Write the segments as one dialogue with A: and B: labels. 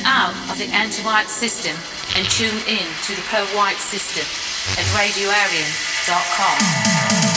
A: out of the anti-white system and tune in to the pro-white system at radioarian.com.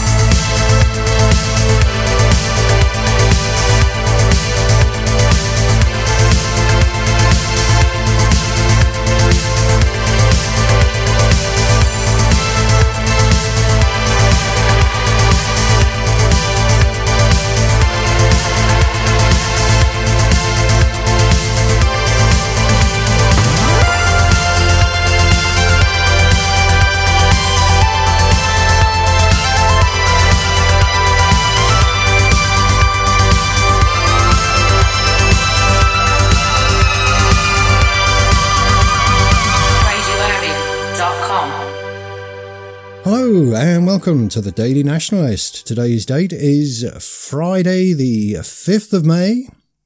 B: Hello and welcome to the Daily Nationalist. Today's date is Friday the 5th of May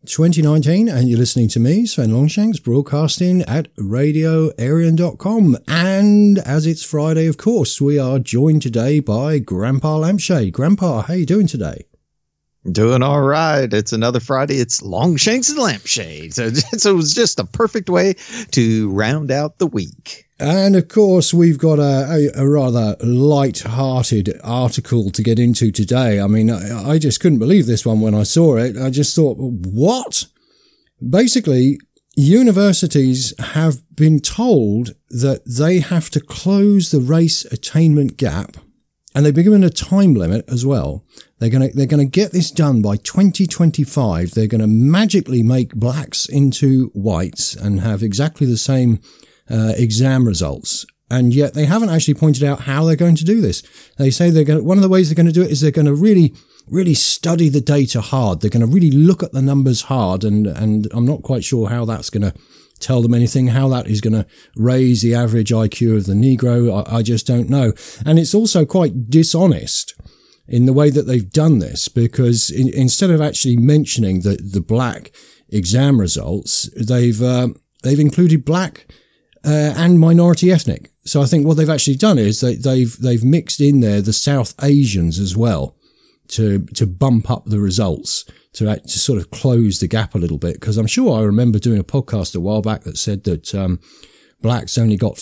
B: 2019 and you're listening to me, Sven Longshanks, broadcasting at radioarian.com. And as it's Friday, of course, we are joined today by Grandpa Lampshade. Grandpa, how you doing today?
C: Doing all right. It's another Friday. It's Longshanks and Lampshade. So it was just a perfect way to round out the week.
B: And of course, we've got a rather light-hearted article to get into today. I mean, I just couldn't believe this one when I saw it. I just thought, what? Basically, universities have been told that they have to close the race attainment gap, and they've been given a time limit as well. They're gonna get this done by 2025. They're gonna magically make blacks into whites and have exactly the same exam results, and yet they haven't actually pointed out how they're going to do this. They say one of the ways they're going to do it is they're going to really study the data hard. They're going to really look at the numbers hard, and I'm not quite sure how that's going to tell them anything, how that is going to raise the average IQ of the Negro. I just don't know. And it's also quite dishonest in the way that they've done this, because instead of actually mentioning the black exam results, they've included black and minority ethnic. So I think what they've actually done is they've mixed in there the South Asians as well to bump up the results, to sort of close the gap a little bit. Because I'm sure I remember doing a podcast a while back that said that blacks only got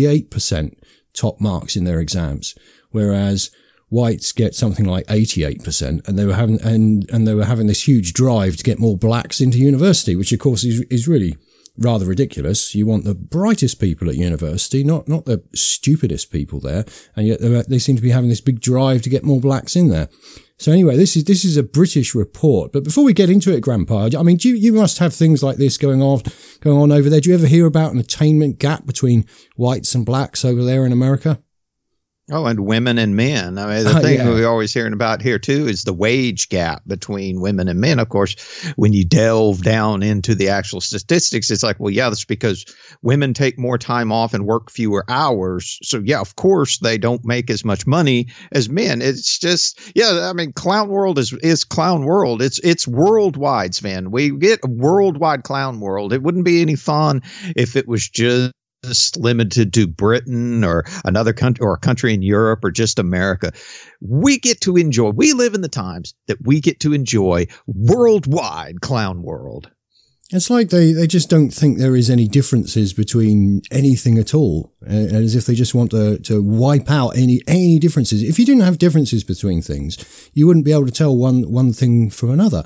B: 58% top marks in their exams, whereas whites get something like 88%, and they were having this huge drive to get more blacks into university, which of course is really rather ridiculous. You want the brightest people at university, not the stupidest people there, and yet they seem to be having this big drive to get more blacks in there. So anyway, this is a British report. But before we get into it, Grandpa, I mean, you must have things like this going on over there. Do you ever hear about an attainment gap between whites and blacks over there in America?
C: Oh, and women and men. I mean, the thing we're always hearing about here, too, is the wage gap between women and men. Of course, when you delve down into the actual statistics, it's like, well, yeah, that's because women take more time off and work fewer hours. So, yeah, of course, they don't make as much money as men. It's just, yeah, I mean, clown world is clown world. It's worldwide, Sven. We get a worldwide clown world. It wouldn't be any fun if it was just limited to Britain or another country or a country in Europe or just America. We live in the times that we get to enjoy worldwide clown world.
B: It's like they just don't think there is any differences between anything at all, as if they just want to wipe out any differences. If you didn't have differences between things, you wouldn't be able to tell one thing from another.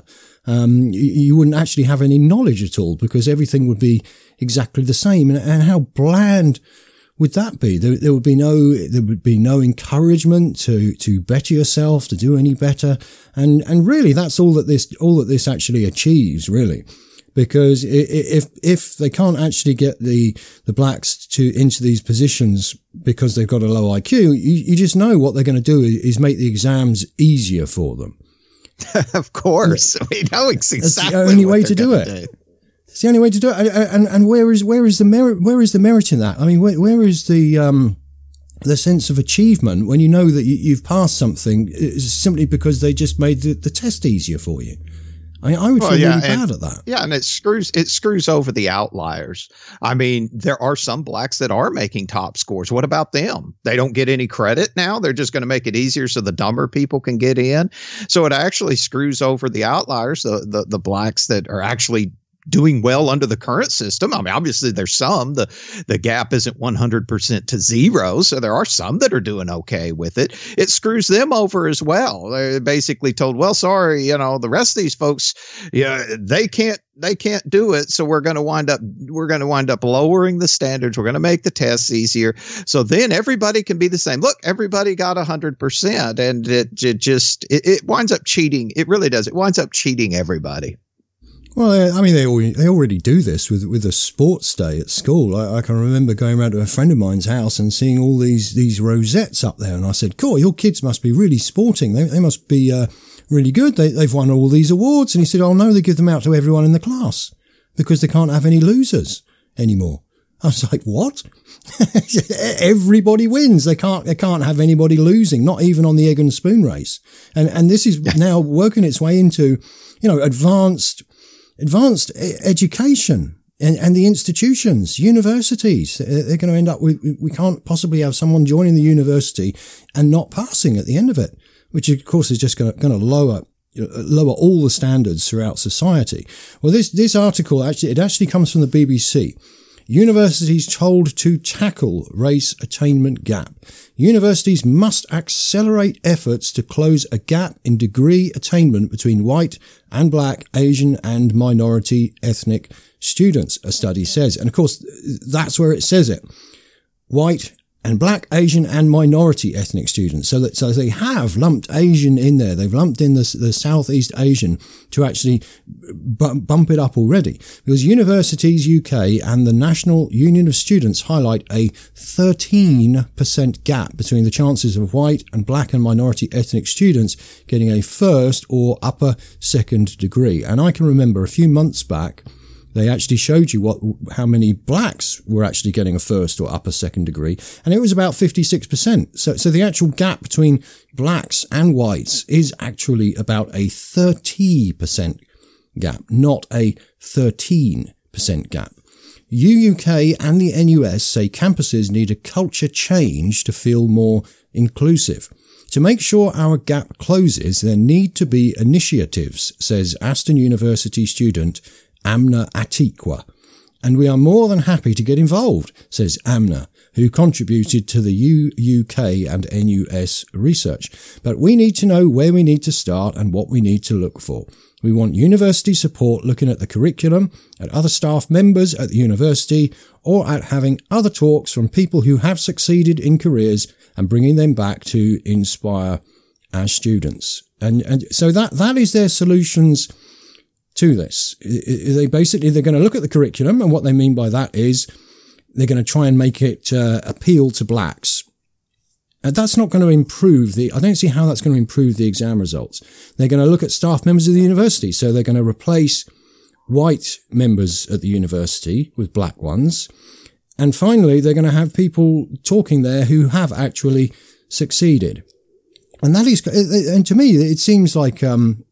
B: You wouldn't actually have any knowledge at all, because everything would be exactly the same. And how bland would that be? There would be no encouragement to better yourself, to do any better. And really, that's all that this actually achieves, really. Because if they can't actually get the blacks into these positions because they've got a low IQ, you just know what they're going to do is make the exams easier for them.
C: Of course, we know exactly.
B: That's the only way to do it. It's the only way to do it. And where is the merit? Where is the merit in that? I mean, where is the sense of achievement when you know that you've passed something simply because they just made the test easier for you? I would feel really bad at that.
C: Yeah, and it screws over the outliers. I mean, there are some blacks that are making top scores. What about them? They don't get any credit now. They're just going to make it easier so the dumber people can get in. So it actually screws over the outliers, the blacks that are actually doing well under the current system. I mean, obviously there's some, the gap isn't 100% to zero. So there are some that are doing okay with it. It screws them over as well. They're basically told, well, sorry, the rest of these folks, they can't do it. So we're going to wind up lowering the standards. We're going to make the tests easier. So then everybody can be the same. Look, everybody got 100%, and it winds up cheating. It really does. It winds up cheating everybody.
B: Well, I mean, they already do this with a sports day at school. I can remember going around to a friend of mine's house and seeing all these rosettes up there. And I said, cool, your kids must be really sporting. They must be really good. They've won all these awards. And he said, oh, no, they give them out to everyone in the class because they can't have any losers anymore. I was like, what? Everybody wins. They can't have anybody losing, not even on the egg and spoon race. And this is now working its way into, advanced education and the institutions, universities. They're going to end up with, we can't possibly have someone joining the university and not passing at the end of it, which of course is just going to lower all the standards throughout society. Well, this article actually comes from the BBC. Universities told to tackle race attainment gap. Universities must accelerate efforts to close a gap in degree attainment between white and black, Asian and minority ethnic students, a study says. And of course, that's where it says it. White and black, Asian and minority ethnic students. So they have lumped Asian in there. They've lumped in the Southeast Asian to actually bump it up already. Because Universities UK and the National Union of Students highlight a 13% gap between the chances of white and black and minority ethnic students getting a first or upper second degree. And I can remember a few months back, they actually showed you how many blacks were actually getting a first or upper second degree, and it was about 56%. So the actual gap between blacks and whites is actually about a 30% gap, not a 13% gap. UUK and the NUS say campuses need a culture change to feel more inclusive. To make sure our gap closes, there need to be initiatives, says Aston University student Amna Atiqua. And we are more than happy to get involved, says Amna, who contributed to the UUK and NUS research. But we need to know where we need to start and what we need to look for. We want university support looking at the curriculum, at other staff members at the university, or at having other talks from people who have succeeded in careers and bringing them back to inspire our students. And so that is their solutions to this. They're going to look at the curriculum, and what they mean by that is they're going to try and make it appeal to blacks. And that's not going to improve I don't see how that's going to improve the exam results. They're going to look at staff members of the university. So they're going to replace white members at the university with black ones. And finally, they're going to have people talking there who have actually succeeded. And that is, and to me, it seems like,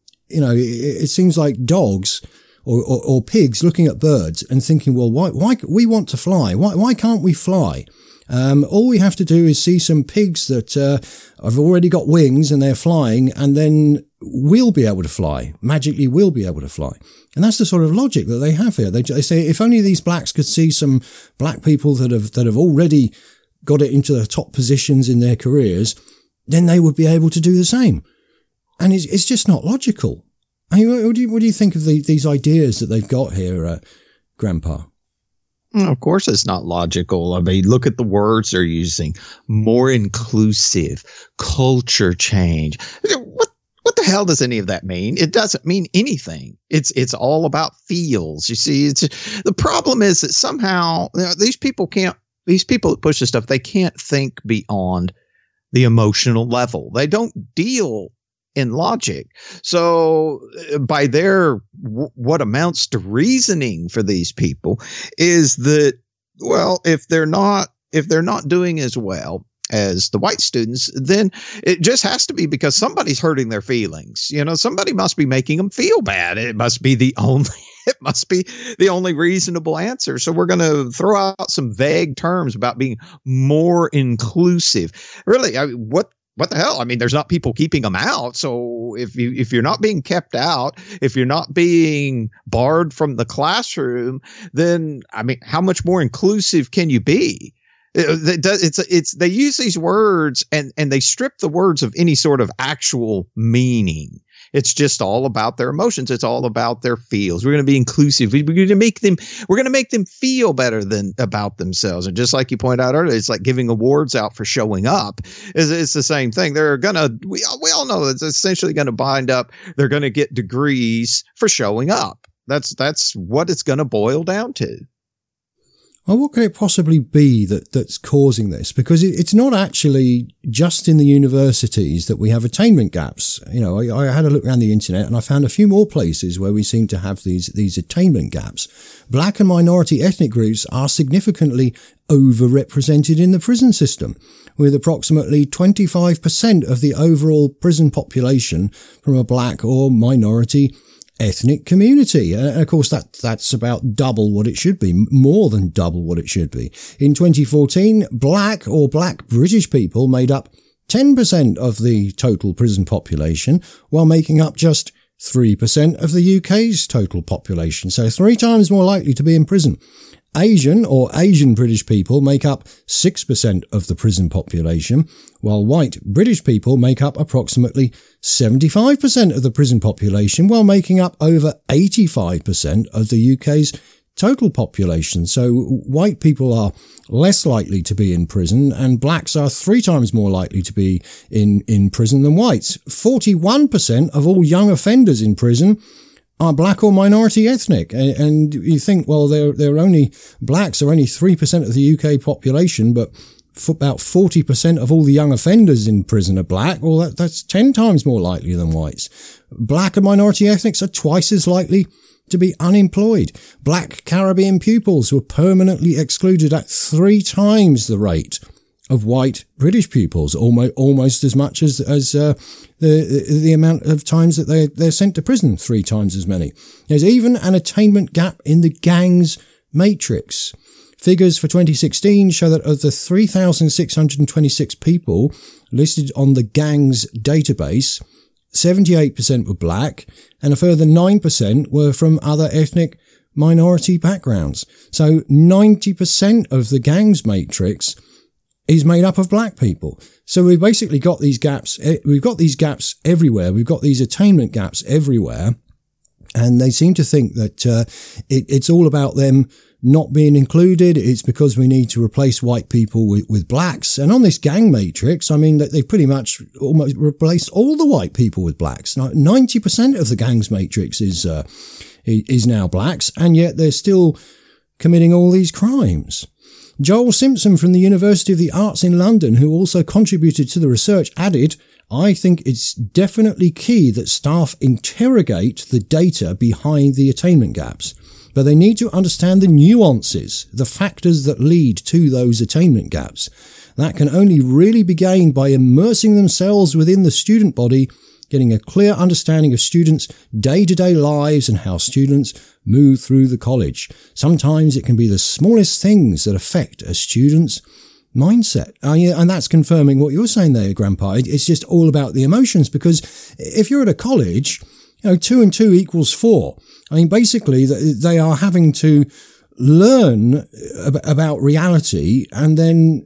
B: it seems like dogs or pigs looking at birds and thinking, well, why we want to fly? Why can't we fly? All we have to do is see some pigs that have already got wings and they're flying, and then we'll be able to fly. Magically, we'll be able to fly. And that's the sort of logic that they have here. They say, if only these blacks could see some black people that have already got it into the top positions in their careers, then they would be able to do the same. And it's just not logical. I mean, what do you think of these ideas that they've got here, Grandpa?
C: Of course, it's not logical. I mean, look at the words they're using: more inclusive, culture change. What the hell does any of that mean? It doesn't mean anything. It's all about feels. You see, the problem is that somehow these people that push this stuff, they can't think beyond the emotional level. They don't deal in logic. So by what amounts to reasoning for these people is that, well, if they're not doing as well as the white students, then it just has to be because somebody's hurting their feelings. Somebody must be making them feel bad. It must be the only reasonable answer. So we're going to throw out some vague terms about being more inclusive. Really, what what the hell? I mean, there's not people keeping them out. So if you're not being kept out, if you're not being barred from the classroom, then I mean, how much more inclusive can you be? They use these words and they strip the words of any sort of actual meaning. It's just all about their emotions. It's all about their feels. We're going to be inclusive. We're going to make them feel better about themselves. And just like you pointed out earlier, it's like giving awards out for showing up. It's the same thing. We all know it's essentially going to bind up. They're going to get degrees for showing up. That's what it's going to boil down to.
B: Well, what could it possibly be that's causing this? Because it's not actually just in the universities that we have attainment gaps. You know, I had a look around the internet and I found a few more places where we seem to have these attainment gaps. Black and minority ethnic groups are significantly overrepresented in the prison system, with approximately 25% of the overall prison population from a black or minority ethnic community. And of course, that's about double what it should be, more than double what it should be. In 2014, black or black British people made up 10% of the total prison population, while making up just 3% of the UK's total population. So 3 times more likely to be in prison. Asian or Asian British people make up 6% of the prison population, while white British people make up approximately 75% of the prison population, while making up over 85% of the UK's total population. So white people are less likely to be in prison, and blacks are 3 times more likely to be in prison than whites. 41% of all young offenders in prison are black or minority ethnic. And you think, well, blacks are only 3% of the UK population, but about 40% of all the young offenders in prison are black. Well, that's 10 times more likely than whites. Black and minority ethnics are twice as likely to be unemployed. Black Caribbean pupils were permanently excluded at 3 times the rate of white British pupils, almost as much as the amount of times that they're sent to prison, 3 times as many. There's even an attainment gap in the gangs matrix. Figures for 2016 show that of the 3,626 people listed on the gangs database, 78% were black, and a further 9% were from other ethnic minority backgrounds. So 90% of the gangs matrix is made up of black people. So we've basically got these gaps. We've got these gaps everywhere. We've got these attainment gaps everywhere. And they seem to think that it's all about them not being included. It's because we need to replace white people with blacks. And on this gang matrix, I mean, they've pretty much almost replaced all the white people with blacks. 90% of the gangs matrix is now blacks, and yet they're still committing all these crimes. Joel Simpson from the University of the Arts in London, who also contributed to the research, added, "I think it's definitely key that staff interrogate the data behind the attainment gaps, but they need to understand the nuances, the factors that lead to those attainment gaps. That can only really be gained by immersing themselves within the student body, getting a clear understanding of students' day-to-day lives and how students move through the college. Sometimes it can be the smallest things that affect a student's mindset." And that's confirming what you're saying there, Grandpa. It's just all about the emotions, because if you're at a college, 2 and 2 equals 4. I mean, basically, they are having to learn about reality and then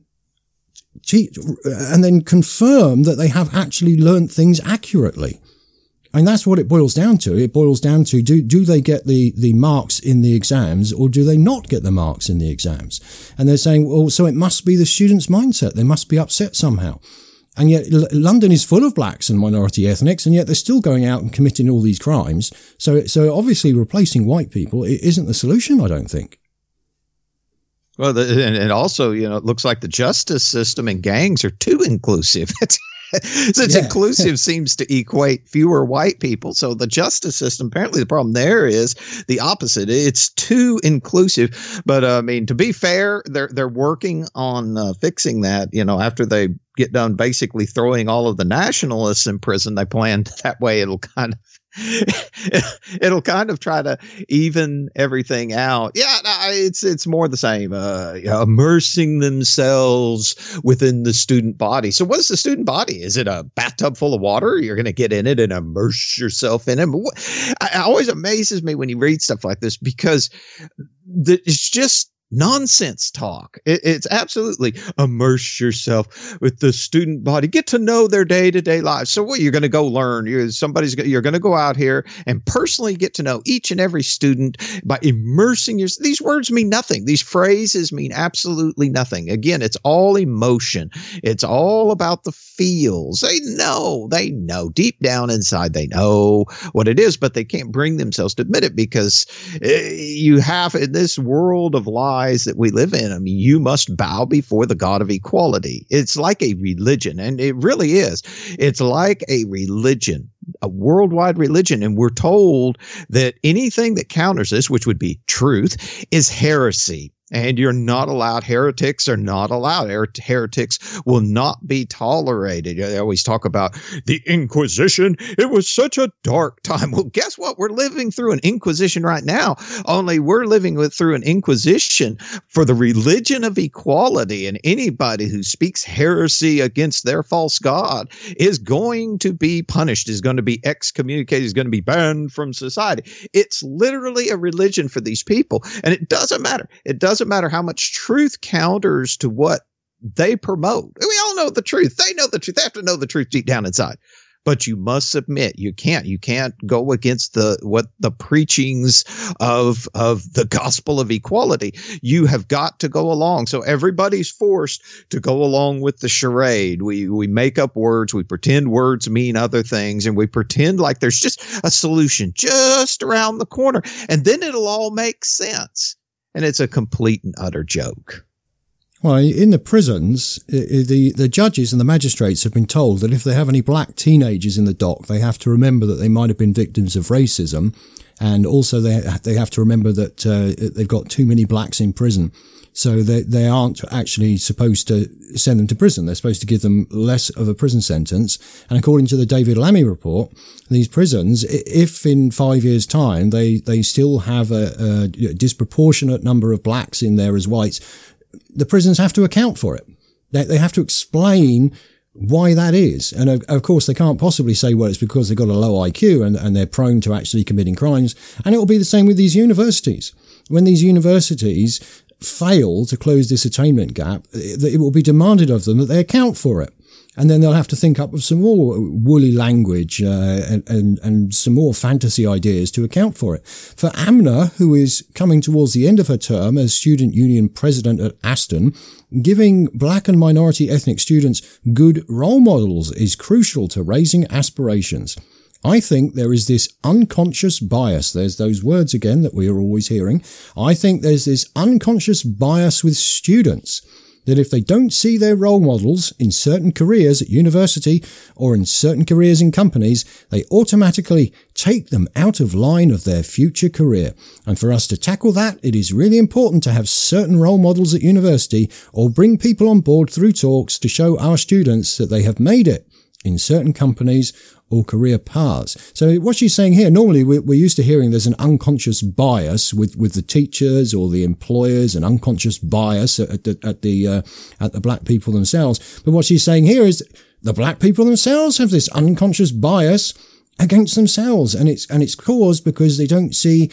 B: confirm that they have actually learned things accurately. And that's what it boils down to. It boils down to, do they get the marks in the exams, or do they not get the marks in the exams? And they're saying, well, so it must be the student's mindset. They must be upset somehow. And yet London is full of blacks and minority ethnics, and yet they're still going out and committing all these crimes. So obviously replacing white people isn't the solution, I don't think.
C: Well, and also, it looks like the justice system and gangs are too inclusive. Inclusive seems to equate fewer white people. So the justice system, apparently the problem there is the opposite. It's too inclusive. But I mean, to be fair, they're working on fixing that. After they get done basically throwing all of the nationalists in prison, they planned that way it'll kind of try to even everything out. Yeah, it's more the same. Immersing themselves within the student body. So what is the student body? Is it a bathtub full of water? You're going to get in it and immerse yourself in it. It always amazes me when you read stuff like this, because it's just nonsense talk. It's absolutely immerse yourself with the student body. Get to know their day-to-day lives. So what, you're going to go learn. You're going to go out here and personally get to know each and every student by immersing yourself. These words mean nothing. These phrases mean absolutely nothing. Again, it's all emotion. It's all about the feels. They know deep down inside, they know what it is, but they can't bring themselves to admit it, because you have, in this world of lies that we live in, I mean, you must bow before the God of equality. It's like a religion, and it really is. It's like a religion, a worldwide religion, and we're told that anything that counters this, which would be truth, is heresy. And you're not allowed. Heretics are not allowed. Heretics will not be tolerated. They always talk about the Inquisition. It was such a dark time. Well, guess what? We're living through an Inquisition right now. Only we're living through an Inquisition for the religion of equality. And anybody who speaks heresy against their false god is going to be punished, is going to be excommunicated, is going to be banned from society. It's literally a religion for these people. And it doesn't matter. It doesn't matter how much truth counters to what they promote. We all know the truth. They know the truth. They have to know the truth deep down inside. But you must submit. You can't go against the preachings of the gospel of equality. You have got to go along. So everybody's forced to go along with the charade. We make up words. We pretend words mean other things, and we pretend like there's just a solution just around the corner, and then it'll all make sense. And it's a complete and utter joke.
B: Well, in the prisons, the judges and the magistrates have been told that if they have any black teenagers in the dock, they have to remember that they might have been victims of racism. And also they have to remember that they've got too many blacks in prison. So they aren't actually supposed to send them to prison. They're supposed to give them less of a prison sentence. And according to the David Lammy report, these prisons, if in 5 years' time they still have a disproportionate number of blacks in there as whites, the prisons have to account for it. They have to explain why that is. And of course, they can't possibly say, well, it's because they've got a low IQ and they're prone to actually committing crimes. And it will be the same with these universities. When these universities fail to close this attainment gap, it will be demanded of them that they account for it. And then they'll have to think up of some more woolly language and some more fantasy ideas to account for it. For Amna, who is coming towards the end of her term as student union president at Aston, giving black and minority ethnic students good role models is crucial to raising aspirations. I think there is this unconscious bias. There's those words again that we are always hearing. I think there's this unconscious bias with students that if they don't see their role models in certain careers at university or in certain careers in companies, they automatically take them out of line of their future career. And for us to tackle that, it is really important to have certain role models at university or bring people on board through talks to show our students that they have made it in certain companies or career paths. So what she's saying here, normally we're used to hearing there's an unconscious bias with the teachers or the employers, an unconscious bias at the black people themselves. But what she's saying here is the black people themselves have this unconscious bias against themselves, and it's caused because they don't see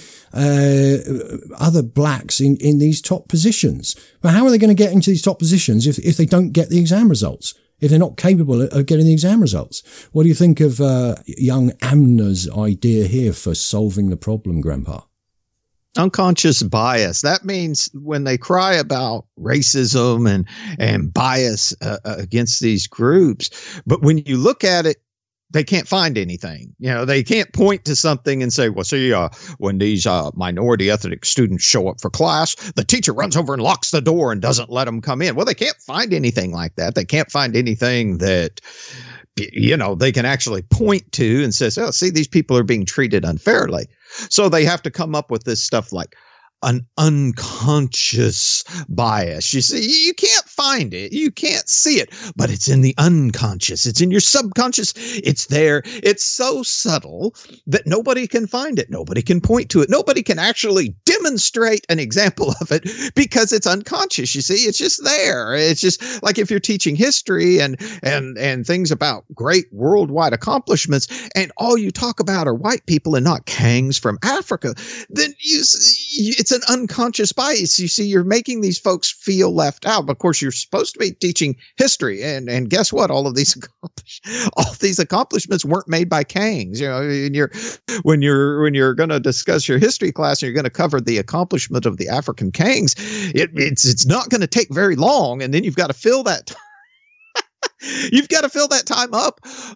B: other blacks in these top positions. But how are they going to get into these top positions if they don't get the exam results? If they're not capable of getting the exam results? What do you think of young Amna's idea here for solving the problem, Grandpa?
C: Unconscious bias. That means when they cry about racism and bias against these groups, but when you look at it, they can't find anything. You know, they can't point to something and say, well, see, when these minority ethnic students show up for class, the teacher runs over and locks the door and doesn't let them come in. Well, they can't find anything like that. They can't find anything that, you know, they can actually point to and says, oh, see, these people are being treated unfairly. So they have to come up with this stuff like an unconscious bias. You see, you can't find it. You can't see it, but it's in the unconscious. It's in your subconscious. It's there. It's so subtle that nobody can find it. Nobody can point to it. Nobody can actually demonstrate an example of it because it's unconscious. You see, it's just there. It's just like if you're teaching history and things about great worldwide accomplishments, and all you talk about are white people and not Kangs from Africa, then it's an unconscious bias. You see, you're making these folks feel left out. Of course, you're supposed to be teaching history, and guess what? All these accomplishments weren't made by Kangs. You know, when you're going to discuss your history class and you're going to cover the accomplishment of the African Kangs, it's not going to take very long, and then you've got to fill that time. You've got to fill that time up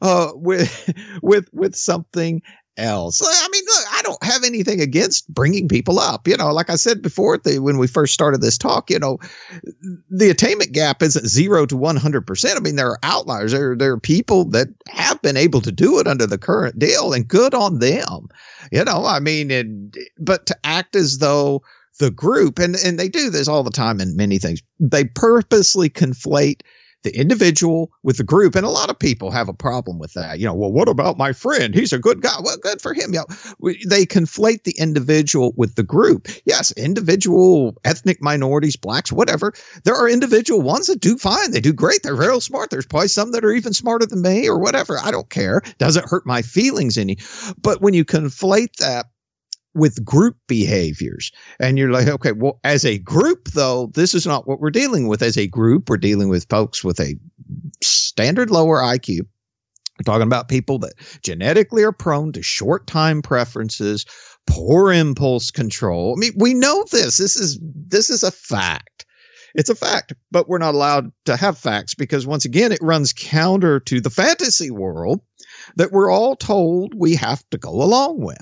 C: with something else. I mean, look, I don't have anything against bringing people up. You know, like I said before, when we first started this talk, you know, the attainment gap isn't 0 to 100%. I mean, there are outliers. There are people that have been able to do it under the current deal, and good on them. You know, I mean, but to act as though the group, and they do this all the time in many things, they purposely conflate the individual with the group. And a lot of people have a problem with that. You know, well, what about my friend? He's a good guy. Well, good for him. You know, they conflate the individual with the group. Yes, individual ethnic minorities, blacks, whatever. There are individual ones that do fine. They do great. They're real smart. There's probably some that are even smarter than me or whatever. I don't care. Doesn't hurt my feelings any. But when you conflate that with group behaviors, and you're like, okay, well, as a group, though, this is not what we're dealing with. As a group, we're dealing with folks with a standard lower IQ. We're talking about people that genetically are prone to short time preferences, poor impulse control. I mean, we know this. This is a fact. It's a fact, but we're not allowed to have facts because, once again, it runs counter to the fantasy world that we're all told we have to go along with.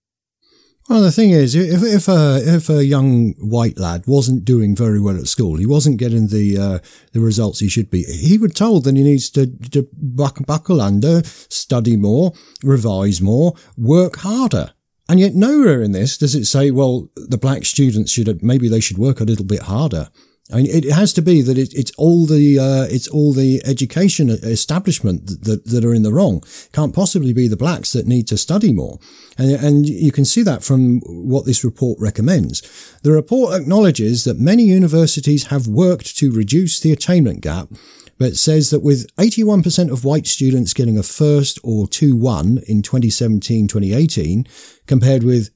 B: Well, the thing is, if a young white lad wasn't doing very well at school, he wasn't getting the results he should be, he would told that he needs to buckle under, study more, revise more, work harder. And yet nowhere in this does it say, well, the black students maybe they should work a little bit harder. I mean, it has to be that it's all the education establishment that are in the wrong. Can't possibly be the blacks that need to study more. And you can see that from what this report recommends. The report acknowledges that many universities have worked to reduce the attainment gap, but says that with 81% of white students getting a first or 2-1 in 2017-2018, compared with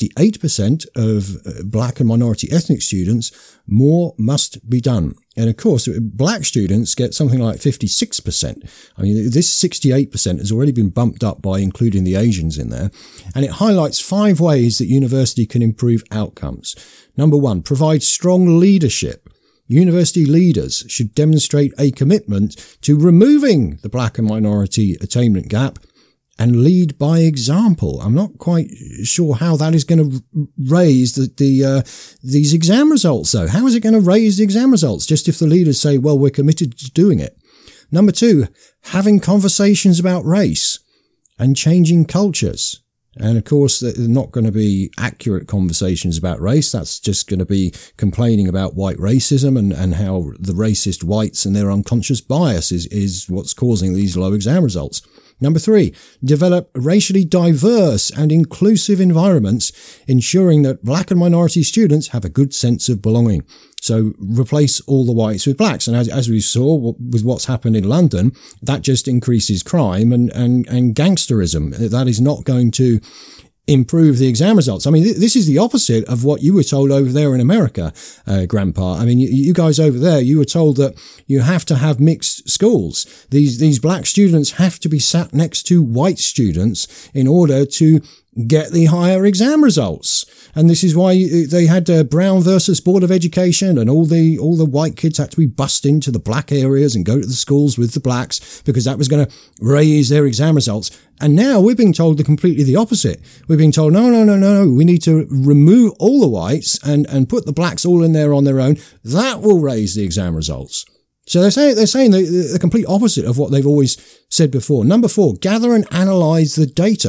B: 68% of black and minority ethnic students, more must be done. And of course, black students get something like 56%. I mean, this 68% has already been bumped up by including the Asians in there. And it highlights 5 ways that university can improve outcomes. Number 1, provide strong leadership. University leaders should demonstrate a commitment to removing the black and minority attainment gap and lead by example. I'm not quite sure how that is going to raise these exam results, though. How is it going to raise the exam results? Just if the leaders say, well, we're committed to doing it. Number 2, having conversations about race and changing cultures. And of course, they're not going to be accurate conversations about race. That's just going to be complaining about white racism and how the racist whites and their unconscious bias is what's causing these low exam results. Number 3, develop racially diverse and inclusive environments, ensuring that black and minority students have a good sense of belonging. So replace all the whites with blacks. And as we saw with what's happened in London, that just increases crime and gangsterism. That is not going to improve the exam results. I mean, this is the opposite of what you were told over there in America, Grandpa. I mean, you guys over there, you were told that you have to have mixed schools. These black students have to be sat next to white students in order to get the higher exam results. And this is why they had Brown versus Board of Education, and all the white kids had to be bussed into the black areas and go to the schools with the blacks because that was going to raise their exam results. And now we're being told completely the opposite. We're being told, no, we need to remove all the whites and put the blacks all in there on their own. That will raise the exam results. So they're saying the complete opposite of what they've always said before. Number 4, gather and analyze the data.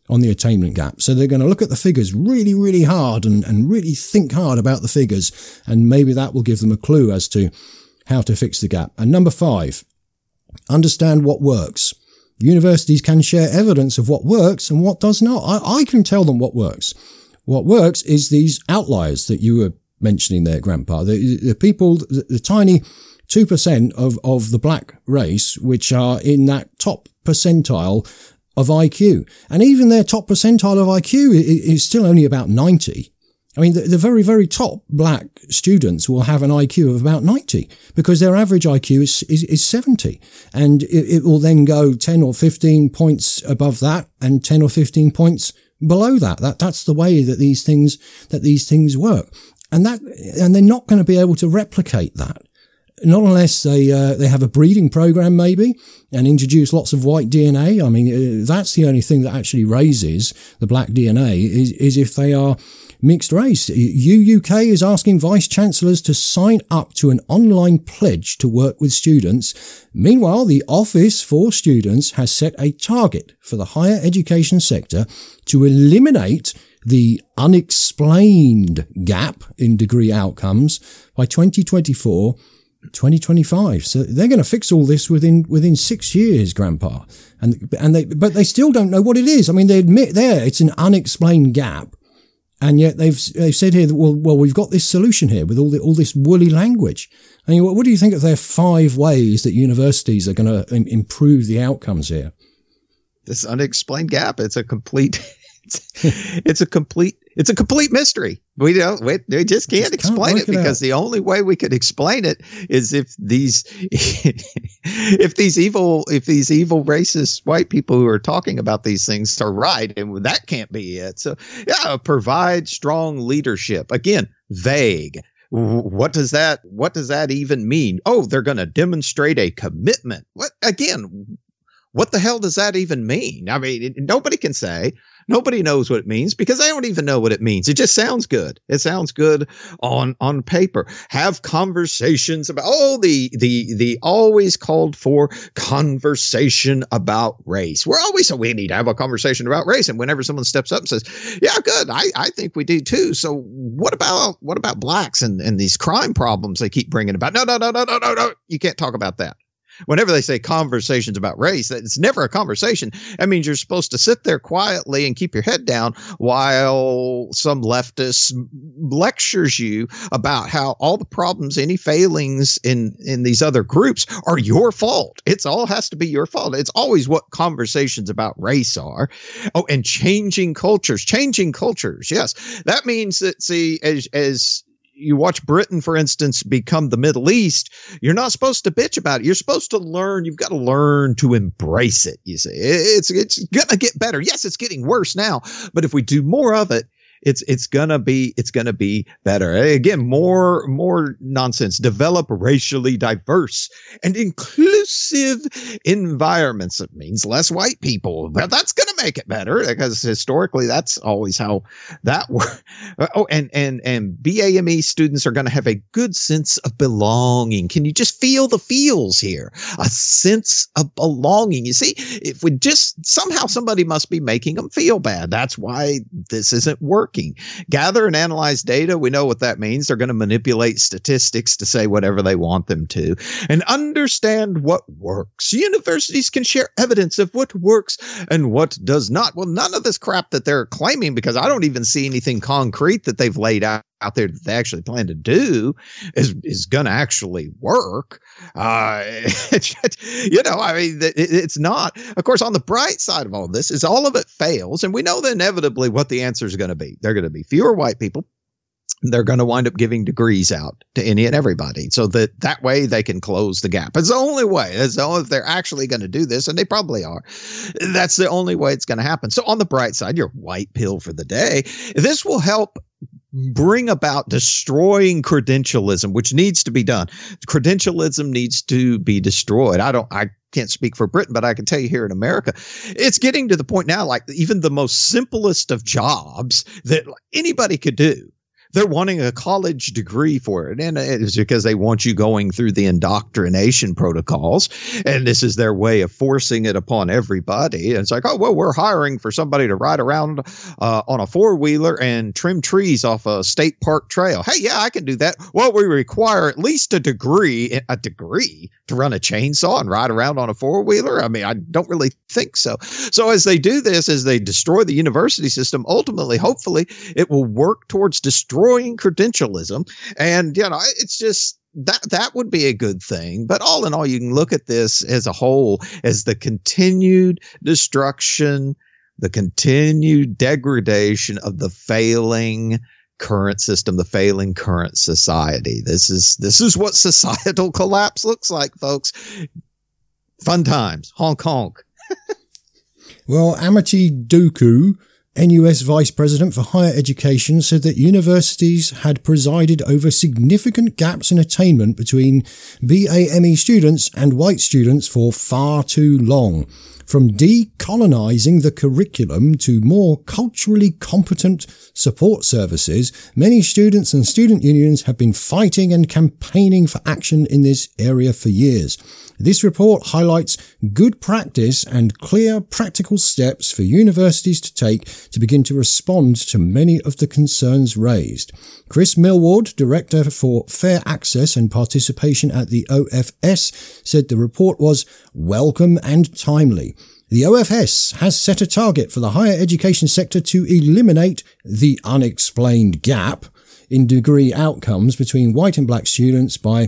B: on the attainment gap. So they're going to look at the figures really, really hard and really think hard about the figures. And maybe that will give them a clue as to how to fix the gap. And number 5, understand what works. Universities can share evidence of what works and what does not. I can tell them what works. What works is these outliers that you were mentioning there, Grandpa. The people, the tiny 2% of the black race, which are in that top percentile of IQ. And even their top percentile of IQ is still only about 90. I mean, the very, very top black students will have an IQ of about 90 because their average IQ is 70. And it will then go 10 or 15 points above that and 10 or 15 points below that. That's the way that these things work. And they're not going to be able to replicate that. Not unless they have a breeding program maybe and introduce lots of white DNA. I mean, that's the only thing that actually raises the black DNA is if they are mixed race. UUK is asking vice chancellors to sign up to an online pledge to work with students. Meanwhile, the Office for Students has set a target for the higher education sector to eliminate the unexplained gap in degree outcomes by 2024-2025. So they're going to fix all this within 6 years, Grandpa. But they still don't know what it is. I mean, they admit there it's an unexplained gap. And yet they've said here that, well, we've got this solution here with all this woolly language. I mean, what do you think of their 5 ways that universities are going to improve the outcomes here?
C: This unexplained gap, it's a complete mystery. We just can't explain it because the only way we could explain it is if these evil racist white people who are talking about these things are right, and that can't be it. So yeah, provide strong leadership. Again, vague. What does that even mean? Oh, they're going to demonstrate a commitment. What the hell does that even mean? I mean, nobody can say. Nobody knows what it means because they don't even know what it means. It just sounds good. It sounds good on paper. Have conversations about, the always called for conversation about race. We need to have a conversation about race. And whenever someone steps up and says, yeah, good. I think we do too. So what about blacks and these crime problems they keep bringing about? No. You can't talk about that. Whenever they say conversations about race, it's never a conversation. That means you're supposed to sit there quietly and keep your head down while some leftist lectures you about how all the problems, any failings in these other groups are your fault. It's all has to be your fault. It's always what conversations about race are. Oh, and changing cultures. Yes. That means that, see, as you watch Britain, for instance, become the Middle East, you're not supposed to bitch about it. You're supposed to learn. You've got to learn to embrace it. You see, it's going to get better. Yes, it's getting worse now, but if we do more of it, it's gonna be better. Again, more nonsense. Develop racially diverse and inclusive environments. It means less white people, but that's gonna make it better because historically that's always how that works. Oh, and BAME students are gonna have a good sense of belonging. Can you just feel the feels here? A sense of belonging. You see, if we just somehow somebody must be making them feel bad. That's why this isn't working. Gather and analyze data. We know what that means. They're going to manipulate statistics to say whatever they want them to. And understand what works. Universities can share evidence of what works and what does not. Well, none of this crap that they're claiming, because I don't even see anything concrete that they've laid out there that they actually plan to do is going to actually work. It's not. Of course, on the bright side of all of this is all of it fails. And we know that inevitably what the answer is going to be. They're going to be fewer white people. They're going to wind up giving degrees out to any and everybody so that way they can close the gap. It's the only way. It's the only, if they're actually going to do this, and they probably are, that's the only way it's going to happen. So on the bright side, your white pill for the day, this will help bring about destroying credentialism, which needs to be done. Credentialism needs to be destroyed. I can't speak for Britain, but I can tell you here in America, it's getting to the point now, like even the most simplest of jobs that anybody could do. they're wanting a college degree for it. And it's because they want you going through the indoctrination protocols. And this is their way of forcing it upon everybody. And it's like, oh, well, we're hiring for somebody to ride around on a four-wheeler and trim trees off a state park trail. Hey, yeah, I can do that. Well, we require at least a degree to run a chainsaw and ride around on a four-wheeler. I mean, I don't really think so. So as they do this, as they destroy the university system, ultimately, hopefully, it will work towards destroying credentialism. And, it's just that would be a good thing. But all in all, you can look at this as a whole as the continued destruction, the continued degradation of the failing current system, the failing current society. This is what societal collapse looks like, folks. Fun times. Honk, honk.
B: Well, Amity Duku, NUS Vice President for Higher Education, said that universities had presided over significant gaps in attainment between BAME students and white students for far too long. From decolonizing the curriculum to more culturally competent support services, many students and student unions have been fighting and campaigning for action in this area for years. This report highlights good practice and clear practical steps for universities to take to begin to respond to many of the concerns raised. Chris Millward, Director for Fair Access and Participation at the OFS, said the report was welcome and timely. The OFS has set a target for the higher education sector to eliminate the unexplained gap in degree outcomes between white and black students by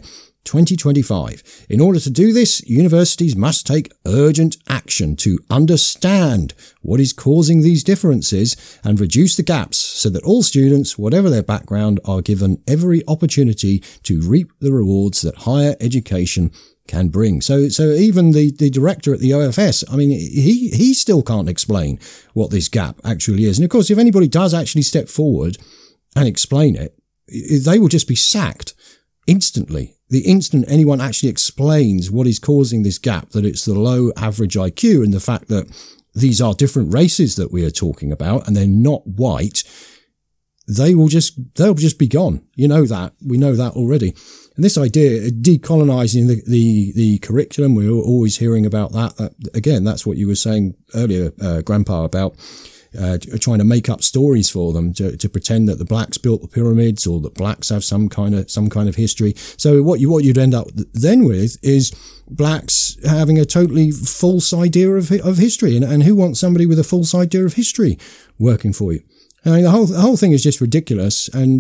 B: 2025. In order to do this, universities must take urgent action to understand what is causing these differences and reduce the gaps so that all students, whatever their background, are given every opportunity to reap the rewards that higher education can bring. So even the director at the OFS, I mean, he still can't explain what this gap actually is. And of course, if anybody does actually step forward and explain it, they will just be sacked instantly. The instant anyone actually explains what is causing this gap, that it's the low average IQ and the fact that these are different races that we are talking about and they're not white, they'll just be gone. You know that. We know that already. And this idea of decolonizing the curriculum, we're always hearing about that. Again, that's what you were saying earlier, Grandpa, about trying to make up stories for them to pretend that the blacks built the pyramids or that blacks have some kind of history. So what you'd end up then with is blacks having a totally false idea of history. And who wants somebody with a false idea of history working for you? I mean, the whole thing is just ridiculous. And,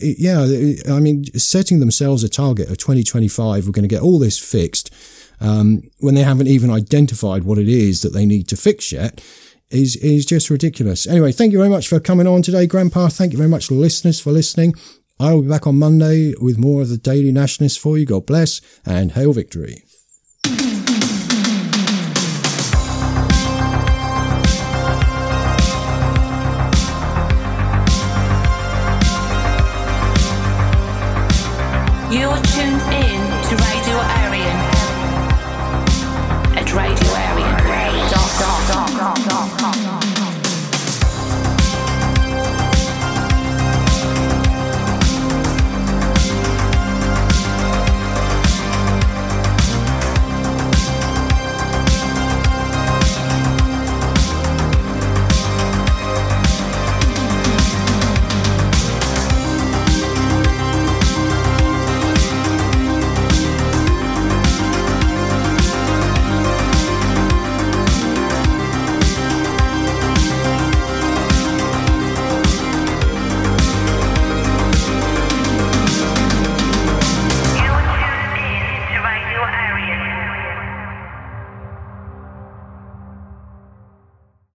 B: I mean, setting themselves a target of 2025, we're going to get all this fixed, when they haven't even identified what it is that they need to fix yet, is just ridiculous. Anyway, thank you very much for coming on today, Grandpa. Thank you very much, listeners, for listening. I will be back on Monday with more of the Daily Nationalist for you. God bless and hail victory.
A: You're tuned in to Radio Aryan at radioaryan.com.